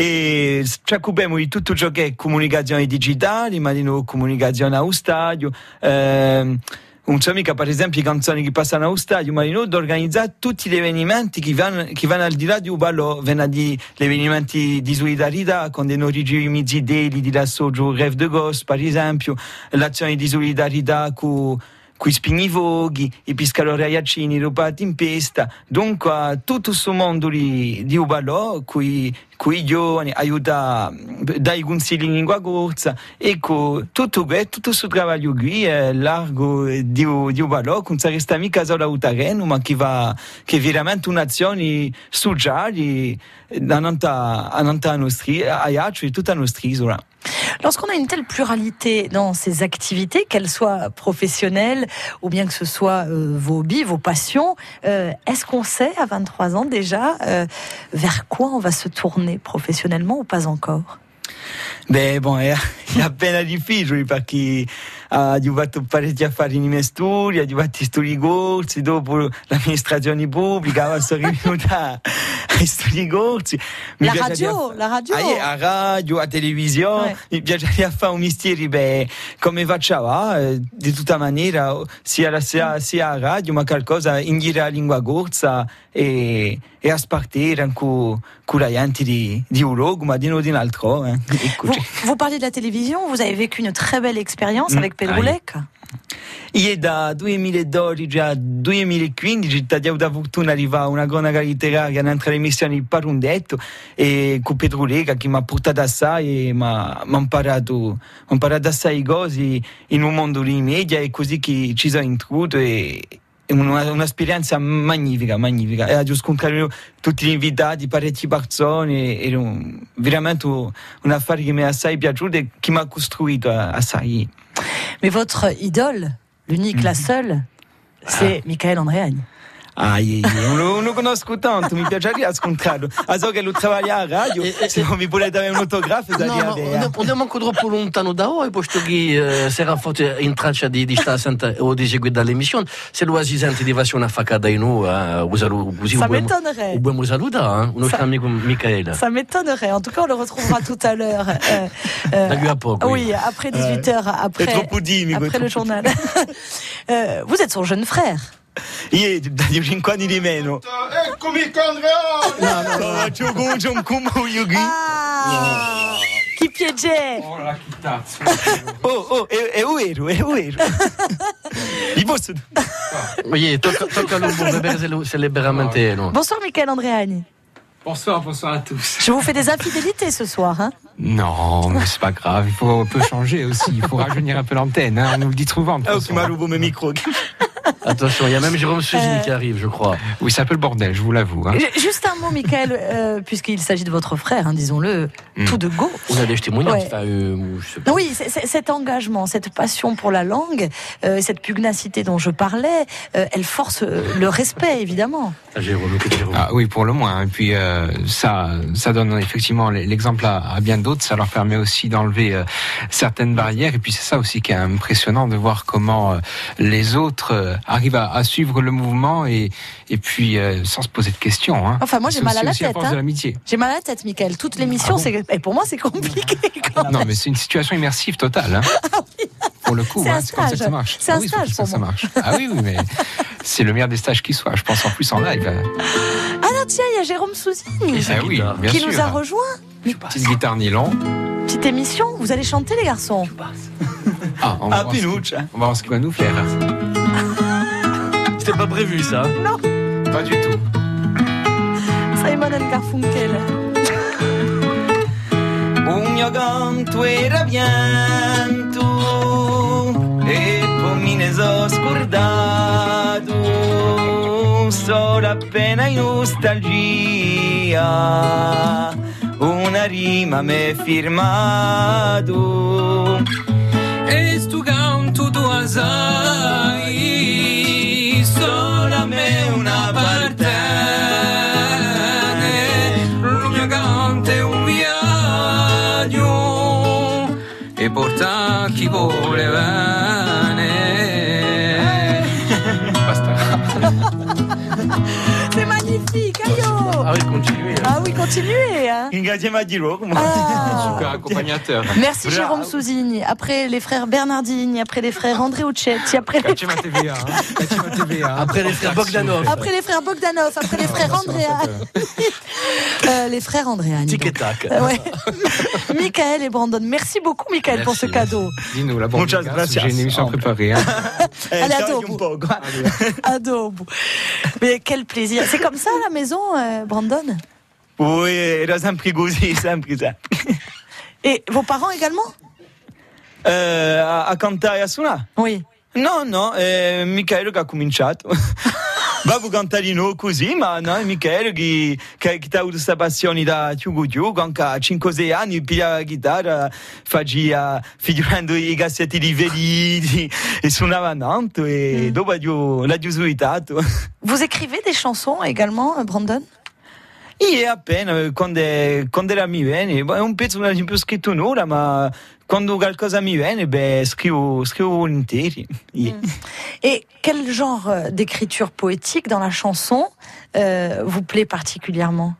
E ci occupiamo di tutto ciò che è comunicazione digitale, ma di nuovo comunicazione allo stadio, ehm, non so mica per esempio le canzoni che passano allo stadio, ma di nuovo organizzare tutti gli avvenimenti che vanno, che vanno al di là di un ballo, vengono gli avvenimenti di solidarietà, quando noi riceviamo i zideli di l'assoggio Rêve de Gosse, per esempio, l'azione di solidarietà con qui spignivoghi, i pescatori aiacini, i rubati in pesta, dunque tutto questo mondo di, di Ubalò, cui i giovani aiuta dai consigli in lingua corsa, ecco, tutto questo, tutto questo lavoro qui è largo di, di Ubalò, non si resta mica solo a terreno, ma che va, che è veramente un'azione sociale davanti a nostri, a Iaccio e tutta la nostra isola. Lorsqu'on a une telle pluralité dans ces activités, qu'elles soient professionnelles ou bien que ce soit euh, vos hobbies, vos passions, euh, est-ce qu'on sait à vingt-trois ans déjà euh, vers quoi on va se tourner professionnellement ou pas encore? Beh, bon, è, è appena difficile perché ha fatto parecchi affari di mestieri, ha fatto studi corsi, dopo l'amministrazione pubblica, sono rivenuta ai studi corsi. Mi la radio, a, la radio. A, a radio, a televisione, ouais. Mi piacerebbe fare un mestiere, beh, come facciamo, eh, di tutta maniera, sia, sia, sia a radio, ma qualcosa in giro a lingua corsa e, e a spartire con, con la gente di, di un luogo, ma di non di un altro. Eh. Vous, vous parliez de la télévision, vous avez vécu une très belle expérience avec Pedro Lecca. Io da duemiladodici a duemilaquindici ho avuto la fortuna di arrivare a una cronaca letteraria in altre emissioni per un detto e con Pedro Lecca che mi ha portato assai e mi ha imparato, imparato assai cose in un mondo di media e così che ci sono introdotto e Una, un'esperienza magnifica, magnifica. E ho scontrato tutti gli invitati, parecchie persone, era un, veramente un, un affare che mi è assai piaciuto e che mi ha costruito assai. Mais votre idole, l'unique, mm-hmm. la seule, c'est ah. Michael Andréagne. Ah, io, io, non lo conosco tanto, mi piacerebbe ascoltarlo. Ah, so che lui lavora a radio, se non mi volete avere un autografo, da No, no, andiamo ancora troppo lontano da ora, posto che eh, si era fatto in traccia di, di sta senta o di seguire dall'emissione, se lo assistente di una facada in noi, così Ça m'étonnerait. Dobbiamo salutare, un nostro Ça- amico Michael. Ça m'étonnerait. En tout cas, on le retrouvera tout à l'heure. Euh, euh, Da qui a poco, oui. oui, après dix-huit heures, après, È troppo timido, è après le troppo journal. Euh, vous êtes son jeune frère. Io, da cinque anni di meno. Eccomi Andrea! No, no, no, c'ho un c'ho un combo io qui. Ah, chi piegge? Oh, la chittazza. Oh, oh, è, è vero, è vero. Gli posso... Oui, tocca, tocca a lui pour vedere se, lo- se liberamente no. Bonsoir, Michael Andréani. Bonsoir, bonsoir à tous. Je vous fais des infidélités ce soir. Hein. Non, mais c'est pas grave, il faut, on peut changer aussi, il faut rajeunir un peu l'antenne, hein, on nous le dit souvent. de toute Oh, façon. qui m'a loué mes micros. Attention, il y a même Jérôme Suzini Euh. qui arrive, je crois. Oui, c'est un peu le bordel, je vous l'avoue. Hein. Ju- Juste un mot, Michael, euh, puisqu'il s'agit de votre frère, hein, disons-le, Mm. tout de go. On a des témoignages. Ouais. Enfin, euh, je sais pas. Oui, c'est- c'est- cet engagement, cette passion pour la langue, euh, cette pugnacité dont je parlais, euh, elle force euh, le respect, évidemment. Ah, Jérôme, que Jérôme. Ah oui, pour le moins. Et puis euh, ça, ça donne effectivement l'exemple à, à bien d'autres. Ça leur permet aussi d'enlever euh, certaines barrières. Et puis c'est ça aussi qui est impressionnant de voir comment euh, les autres euh, arrivent à, à suivre le mouvement et et puis euh, sans se poser de questions. Hein. Enfin, moi, j'ai C'est mal à aussi- la aussi tête, force hein. de l'amitié. J'ai mal à la tête, Michael. Toute l'émission, Ah bon c'est et pour moi, c'est compliqué. quand Non, même. mais c'est une situation immersive totale. Hein. Pour le coup, C'est hein, un c'est comme ça que stage. ça marche. C'est Ah un oui, stage comme ça pour que ça moi. marche. Ah oui, oui, mais c'est le meilleur des stages qui soit. Je pense en plus en live. hein. Ah non, tiens, il y a Jérôme Souzini Et sa Ah oui, guitare. bien qui sûr. nous a rejoint. Petite guitare nylon. Petite émission. Vous allez chanter, les garçons. Ah, on va, Ah, voir ce, Pinuccia. on va voir ce qu'il va nous faire. C'était pas prévu, ça. Pas du tout. Simon and Garfunkel. Un mio canto era pianto e poi me ne so scordato. Solo appena in nostalgia una rima m'è firmato. E stu canto tu sai, solo a me una parte. Il mio canto è un viaggio e porta chi vuole bene. Basta. C'est magnifique, aïe. Ah oui, continuez. hein. Ah oui, continuez. Hein. Ingaggio a Giro, come Ah. Super accompagnateur. Merci Bravo. Jérôme Souzini. Après les frères Bernardini, après les frères André Uccetti, après les, Cachez ma T V A. Hein. Cachez ma T V A. Après les frères Bogdanov. après les frères Bogdanov, après les frères Andrea. Euh, les frères Andréani. Tic et donc. tac. Euh, ouais. Michael et Brandon. Merci beaucoup, Michael, pour ce Merci. cadeau. Dis-nous, la bonne Muchas grâce, gracias. j'ai une émission Oh. préparée. Hein. Eh, Allez, à tagli dopo. un po', qua. Adobo. Mais quel plaisir. C'est comme ça à la maison, euh, Brandon? Oui, era sempre così, sempre, sempre. Et vos parents également? Eh, a, a cantare e a suonare? Oui. No, no, è Michele che ha cominciato. Babbo cantarino così, ma no, è Michele che, che, che ha avuto questa passione da Tiugo Tiugo, anche a cinque sei anni, piglia la chitarra, faceva figurando i cassetti di velini e suonava tanto e Mm. dopo l'ho l'ho suitato. Vous écrivez des chansons également, euh, Brandon? E appena, quando, quando era mi viene, è un pezzo non ho più scritto nulla, ma quando qualcosa mi viene, beh, scrivo, scrivo volentieri. Yeah. Et quel genre euh, d'écriture poétique dans la chanson euh, vous plaît particulièrement?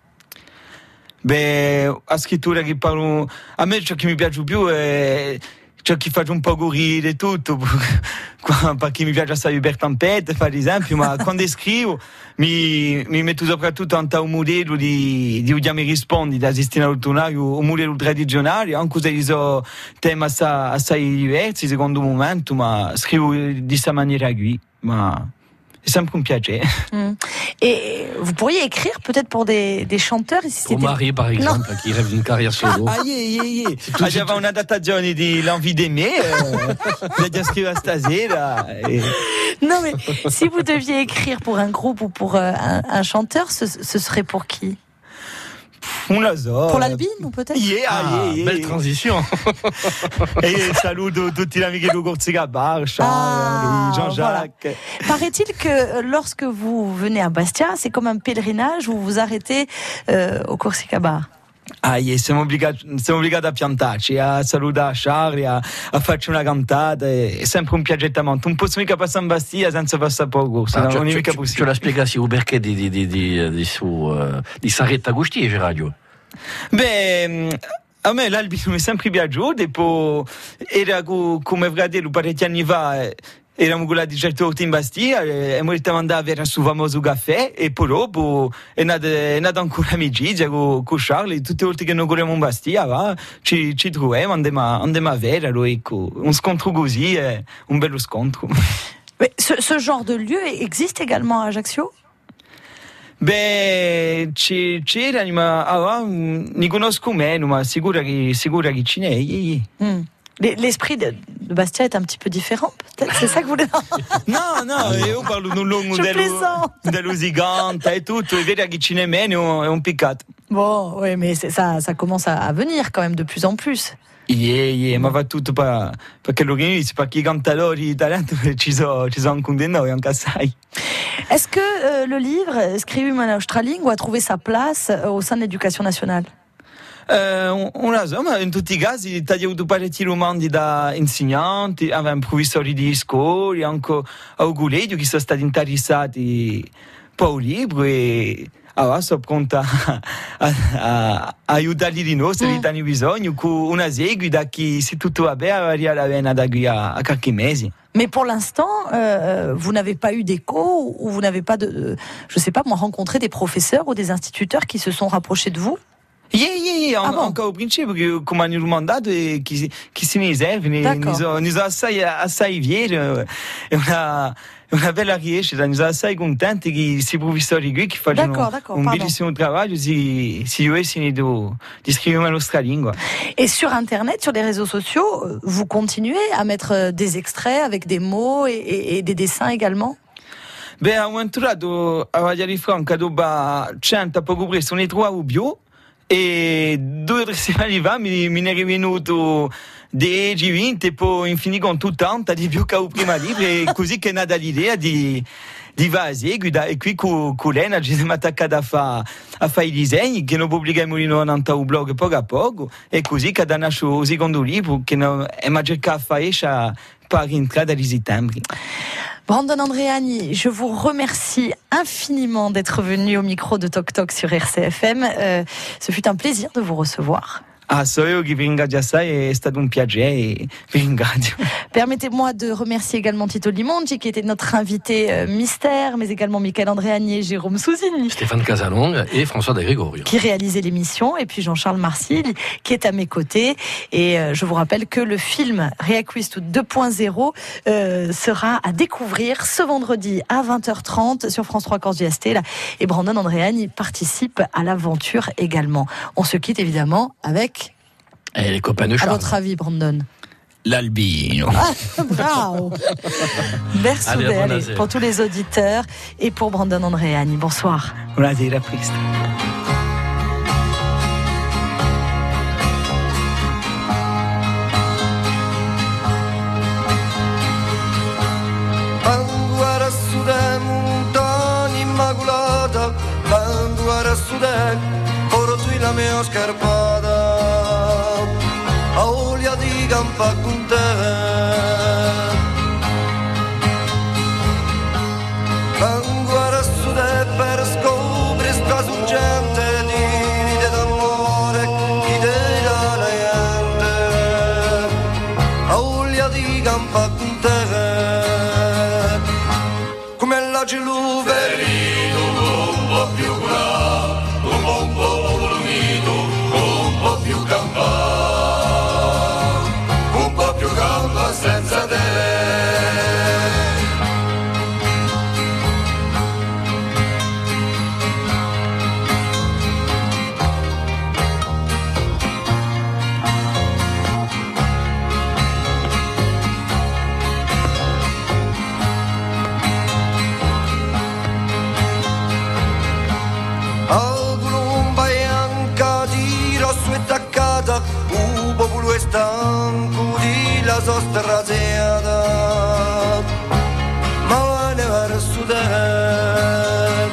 Beh, a scrittura che parlo, a me ciò che mi piace più è ciò che faccio un po' ridere tutto, perché mi piace assai per Tempête, per esempio, ma quando scrivo mi, mi metto soprattutto ante un modello di, di come mi rispondi, da Sistina Lottonario, un modello tradizionale, anche se sono temi assai, assai diversi secondo momento, ma scrivo di questa maniera qui, ma è sempre un piacere. Mm. Et vous pourriez écrire peut-être pour des, des chanteurs ici. Pour Marie, par exemple, qui rêve d'une carrière solo. Ah, yeah, yeah, yeah. Ah, j'avais una datazione di L'envie d'aimer, euh, l'ho già scritto stasera. E... Non mais si vous deviez écrire pour un groupe ou pour euh, un, un chanteur, ce, ce serait pour qui? On la so. Pour l'Albine, ou peut-être Yeah, Ah, yeah, yeah. belle transition. Et saluto tutti gli amici di Corsicabar, Charles, Ah, Jean-Jacques. voilà. Paraît-il que lorsque vous venez à Bastia, c'est comme un pèlerinage où vous vous arrêtez euh, au Corsica Bar. Ah, yeah, siamo obbligati, siamo obbligati a piantarci, a salutare Charlie, a, a farci una cantata, è sempre un piaggettamento. Non posso mica passare in Bastia senza passare poco, se Ah, non tu, è tu, mica tu, tu possibile. la spiegassi o perché di, di, di, di, di, su, uh, di Saretta Agostini, radio? Beh, a me l'Albino mi è sempre piaciuto e poi era co- come fratello parecchi anni fa. eh, Eravamo con la diciotto in Bastia e mi ritavamo andare a avere il suo famoso caffè e poi dopo è nata, è nata ancora amicizia con, con Charlie. Tutte le volte che noi corriamo in Bastia va, ci, ci troviamo, andiamo, a- andiamo a vedere, ecco. Un scontro così è un bello scontro. Mais ce, ce genre de lieu existe également à Ajaccio? Beh, c'è- c'era, ma ah, ne conosco meno, ma sicura che, sicura che ce n'è. Hmm. L'es- L'esprit de, de Bastia est un petit peu différent, peut-être. C'est ça que vous voulez dire? No, no, io parlo di un lungo Je dello, plaisante. dello gigante e tutto, e vedere che ce n'è meno è un peccato. Bon, oui, mais c'est- ça, ça commence à, à venir quand même de plus en plus. Yeah, yeah, ma va tutto per, per quello che inizia, perché i cantatori di talento ci sono ci sono con di noi anche assai. Est-ce que euh, le livre Scrivim in Australingua a trouvé sa place euh, au sein de l'éducation nationale? Eh, un- una so, ma in tutti i casi ti ha avuto parecchi romanzi da insegnanti, avevamo professori di scuola, anche al collegio che sono stati interessati per il libro e allora sono pronta a, a, a aiutarli di noi se Mm. li hanno bisogno con una seguita che se tutto va bene arriva la vena da qui a, a qualche mese. Mais pour l'instant, euh, vous n'avez pas eu d'écho ou vous n'avez pas de, de- je sais pas moi, rencontré des professeurs ou des instituteurs qui se sont rapprochés de vous? Yeah, yeah, yeah, Ah an- bon? anche al principio che come hanno mandato e chi, si- chi se ne serve, ne, D'accord. ne so, ne so assai, assai fieri, eh, è una, è una bella riescita, ne sono assai contenti che questi professori qui che fanno D'accord, d'accord, un pardon. bellissimo lavoro si, si riescono di, di scrivere la nostra lingua. Et sur Internet, sur les réseaux sociaux, euh, vous continuez à mettre euh, des extraits avec des mots et, et- et des dessins également? Beh, abbiamo entrato a Valle di Franca dopo cento poco presto, ne trovavo più e due o tre settimane fa mi, mi ne è rivenuto dieci, venti e poi in fin con ottanta di più che il prima libro e così che è nata l'idea di di va a seguita e qui con, con Lena ci siamo attaccati a fare a fa i disegni che noi pubblichiamo in un blog poco a poco e così che da nasce il secondo libro che noi abbiamo cercato a fare esce per l'entrata di settembre. Brandon Andreani, je vous remercie infiniment d'être venu au micro de Toc Toc sur R C F M. Euh, ce fut un plaisir de vous recevoir. Ah, so io che vi ringrazio assai, è stato un piacere e vi ringrazio. Permettez-moi de remercier également Tito Limongi, qui était notre invité euh, mystère, mais également Michael Andreani et Jérôme Souzini, Stéphane Casalong et François de Gregorio. qui réalisait l'émission, et puis Jean-Charles Marcil, qui est à mes côtés. Et euh, je vous rappelle que le film Reacquisto deux point zéro euh, sera à découvrir ce vendredi à vingt heures trente sur France trois Corse du Astella. Et Brandon Andreani participe à l'aventure également. On se quitte évidemment avec, Et les copains de à Charles. votre avis, Brandon? L'Albino. Ah, bravo. Merci Allez, Allez, buonasera. pour tous les auditeurs et pour Brandon Andreani. Bonsoir. Buonasera, presto. Quando era su de montagna immacolata, quando era su de oro tu la mia scarpata, a olio di campa con te. Quando era su de per scoprire sta sorgente di d'amore che te dà la gente, a olio di campa con te. Come la gelu ferito, un po' più curato, un po', un po' volumito, un po' più campato, un po' più campa senza te. sudè.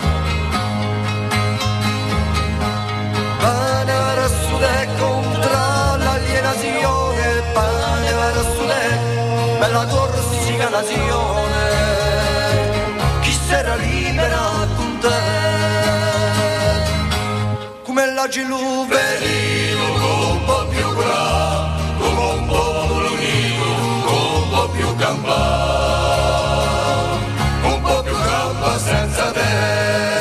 Pane a sudè contro l'alienazione, pane a sudè, bella corsica nazione, chi sarà libera con te, come la giluverino, un po' più bravo, un po' brunino, un po' più gamba, un po' più gamba senza te.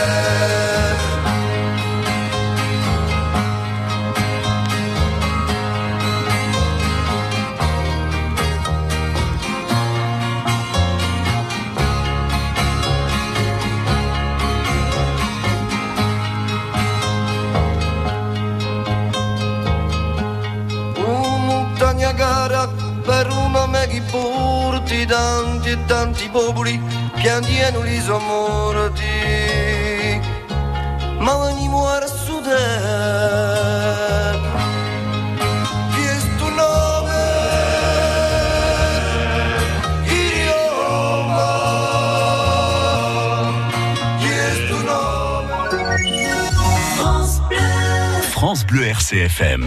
Per un nome che porti tanti e tanti popoli pianti e non li sono morti, ma veniamo a sudare questo nome idioma, questo nome France Bleu R C F M.